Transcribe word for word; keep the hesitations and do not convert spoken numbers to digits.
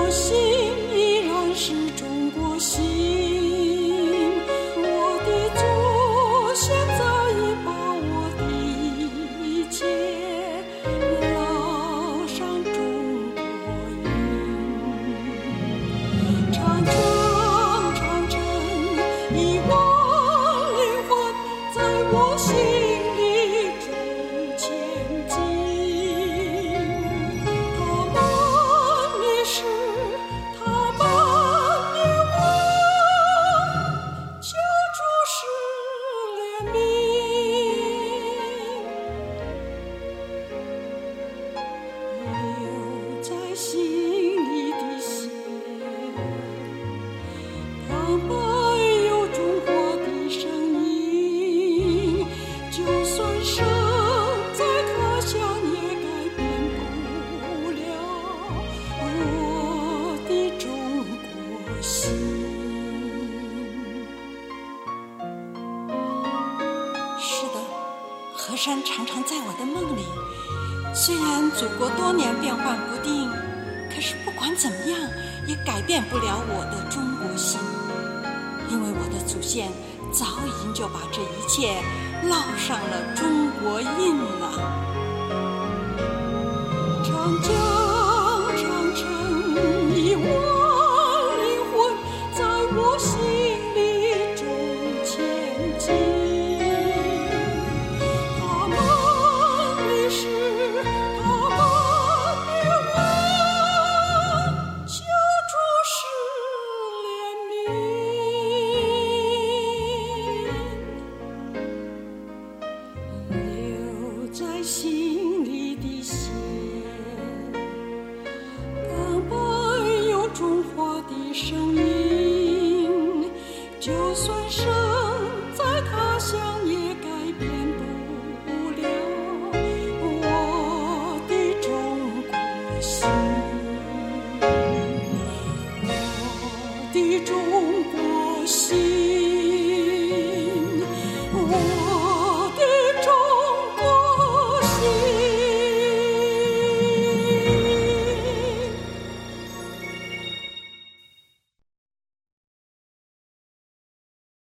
我心依然是中国心，我的祖先早已把我的一切烙上中国印。长城长城一万灵魂在我心里中前进，他们迷失，他们灭亡，救主是怜悯。留在心里的血，当没有中国的声音，就算生在他乡也改变不了我的中国心。是的，河山常常在我的梦里，虽然祖国多年变幻不定，可是不管怎么样也改变不了我的中国心，因为我的祖先早已经就把这一切烙上了中国印了。长江长城一万灵魂在我心里中前进，他们迷失，他们灭亡，救主是怜悯。留在心里的血，当没有中华的声音，就算生在他乡也改变不了我的中国心，我的中国心，我